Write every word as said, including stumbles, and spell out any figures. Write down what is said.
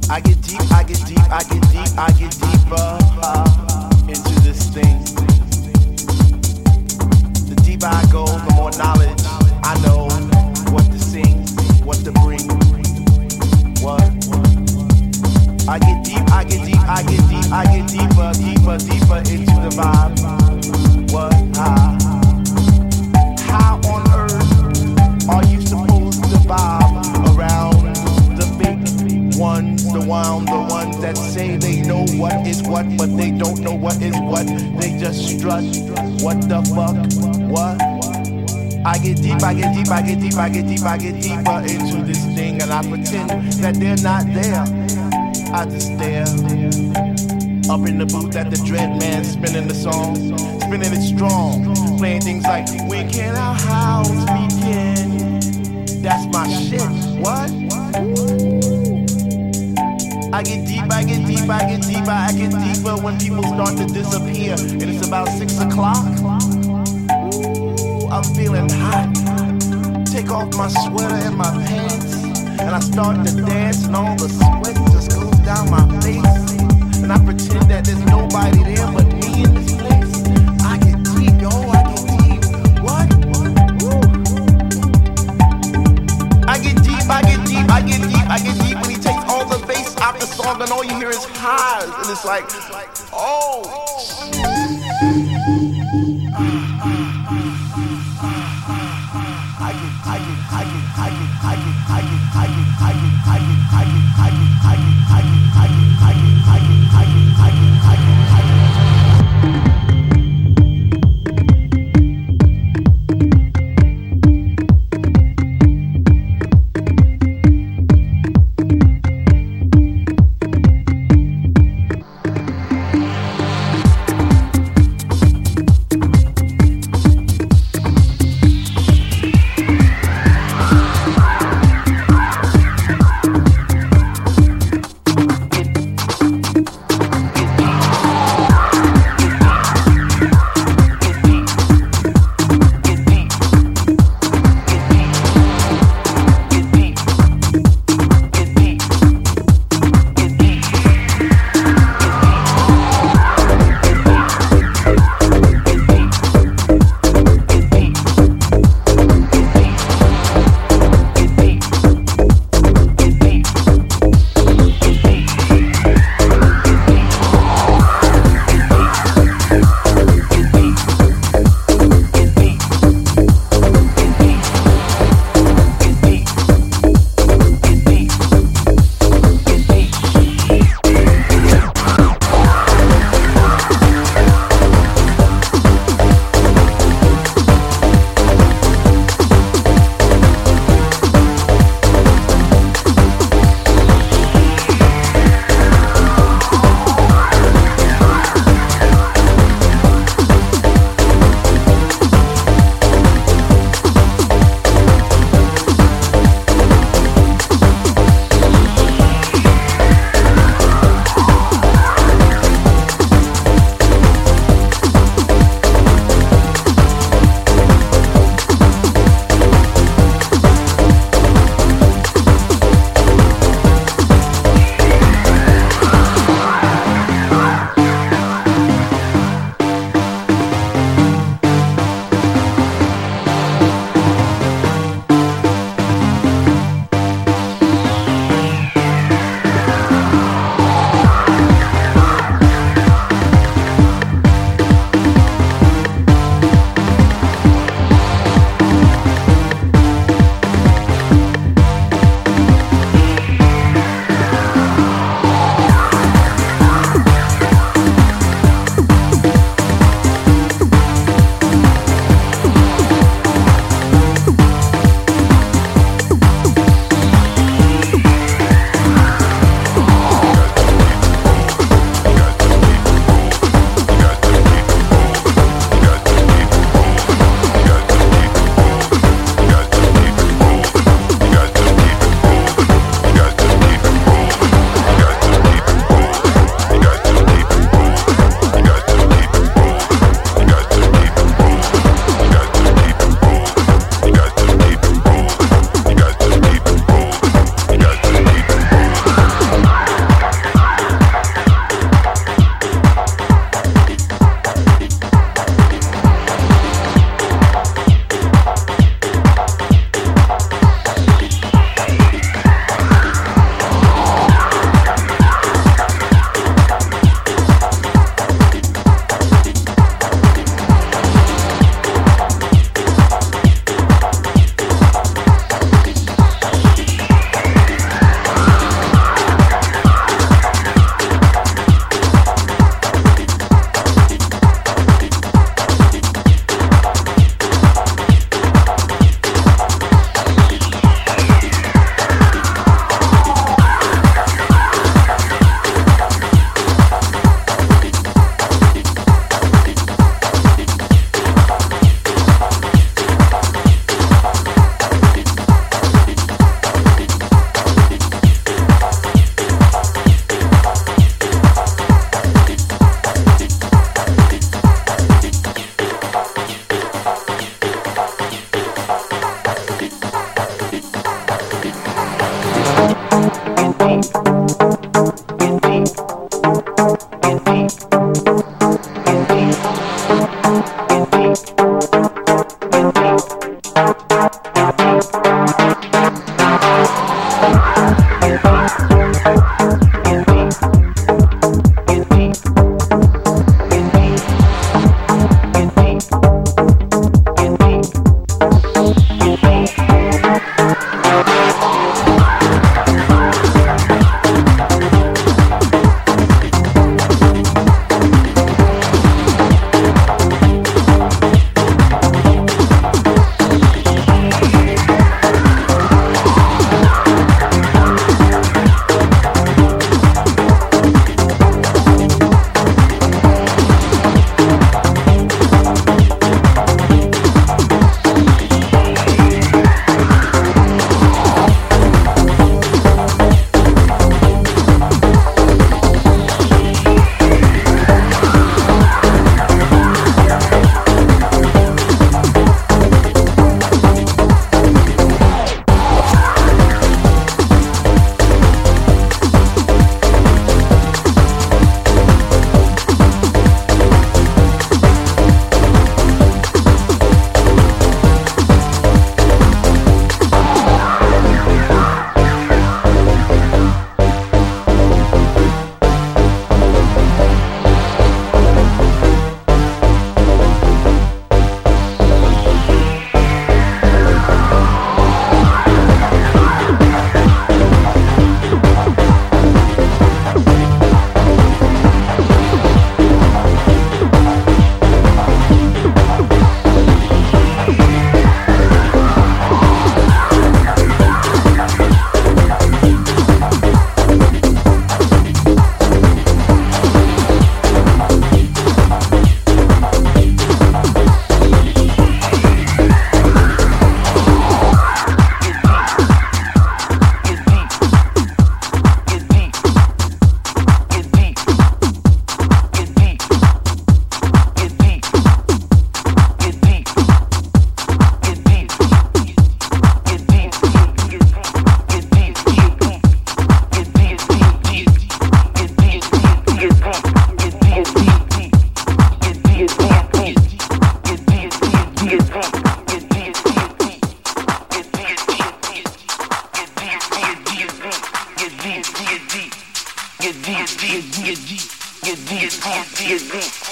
I get deep, I get deep, I get deep, I get deeper uh, into this thing. The deeper I go, the more knowledge I know what to sing, what to bring. What? I get deep, I get deep, I get deep, I get deeper, deeper, deeper into the vibe. What? How? How on earth are you supposed to vibe around the fake ones, the one, the ones that say they know what is what, but they don't know what is what? They just strut. What the fuck? What? I get deep, I get deep, I get deep, I get deep, I get deeper into this thing, and I pretend that they're not there. I just stare up in the booth at the Dread Man spinning the song, spinning it strong, playing things like "When can our house begin?" That's my shit. What? I get deep, I get deep, I get deeper, I get deeper when people start to disappear, and it's about six o'clock. I'm feeling hot. Take off my sweater and my pants, and I start to dance, and all the sweat just goes down my face. And I pretend that there's nobody there but me in this place. I get deep, yo, I get deep. What? Woo. I get deep, I get deep, I get deep, I get deep when he takes all the bass out the song, and all you hear is highs, and it's like, oh. deep, get deep, get deep, get deep, get deep.